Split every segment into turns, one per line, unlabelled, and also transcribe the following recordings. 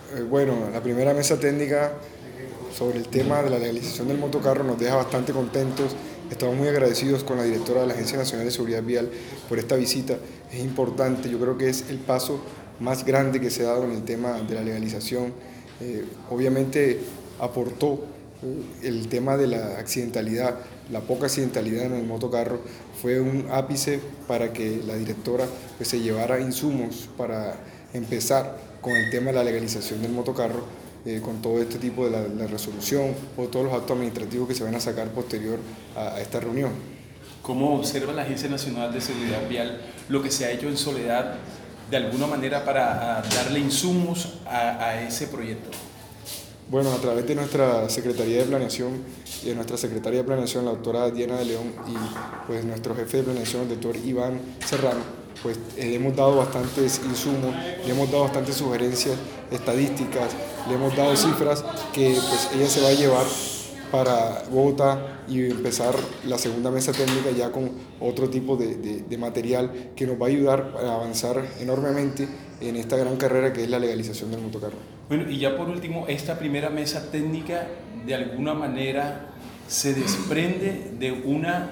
Bueno, la primera mesa técnica sobre el tema de la legalización del motocarro nos deja bastante contentos. Estamos muy agradecidos con la directora de la Agencia Nacional de Seguridad Vial por esta visita. Es importante, yo creo que es el paso más grande que se ha dado en el tema de la legalización. Obviamente aportó el tema de la accidentalidad, la poca accidentalidad en el motocarro, fue un ápice para que la directora pues, se llevara insumos para empezar con el tema de la legalización del motocarro, con todo este tipo de la resolución o todos los actos administrativos que se van a sacar posterior a esta reunión.
¿Cómo observa la Agencia Nacional de Seguridad Vial lo que se ha hecho en Soledad de alguna manera para darle insumos a ese proyecto?
Bueno, a través de nuestra Secretaría de Planeación y de nuestra Secretaria de Planeación, la doctora Diana de León, y pues nuestro jefe de planeación, el doctor Iván Serrano, pues le hemos dado bastantes insumos, le hemos dado bastantes sugerencias estadísticas, le hemos dado cifras que pues ella se va a llevar para Bogotá y empezar la segunda mesa técnica ya con otro tipo de material que nos va a ayudar a avanzar enormemente en esta gran carrera que es la legalización del motocarro.
Bueno, y ya por último, esta primera mesa técnica de alguna manera se desprende de una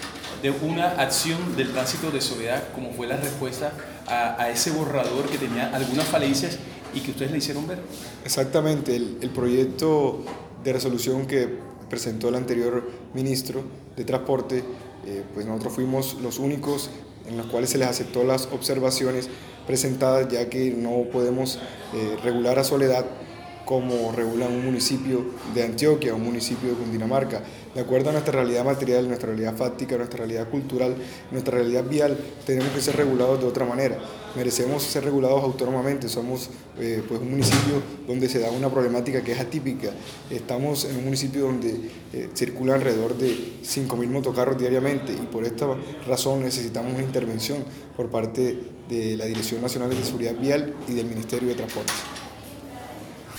acción del tránsito de Soledad, como fue la respuesta a ese borrador que tenía algunas falencias y que ustedes le hicieron ver.
Exactamente, el proyecto de resolución que presentó el anterior ministro de Transporte, pues nosotros fuimos los únicos en los cuales se les aceptó las observaciones presentadas, ya que no podemos regular a Soledad como regula un municipio de Antioquia, un municipio de Cundinamarca. De acuerdo a nuestra realidad material, nuestra realidad fáctica, nuestra realidad cultural, nuestra realidad vial, tenemos que ser regulados de otra manera. Merecemos ser regulados autónomamente. Somos pues un municipio donde se da una problemática que es atípica. Estamos en un municipio donde circulan alrededor de 5.000 motocarros diariamente y por esta razón necesitamos una intervención por parte de la Dirección Nacional de Seguridad Vial y del Ministerio de Transportes.